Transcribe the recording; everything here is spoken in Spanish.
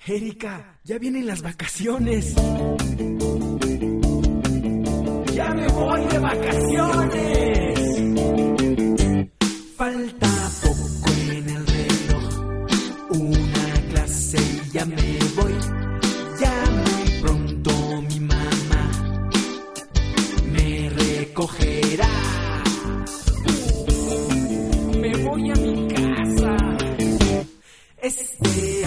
Erika, ya vienen las vacaciones. ¡Ya me voy de vacaciones! Falta poco en el reloj, una clase y ya me voy. Ya muy pronto mi mamá me recogerá. Me voy a mi casa.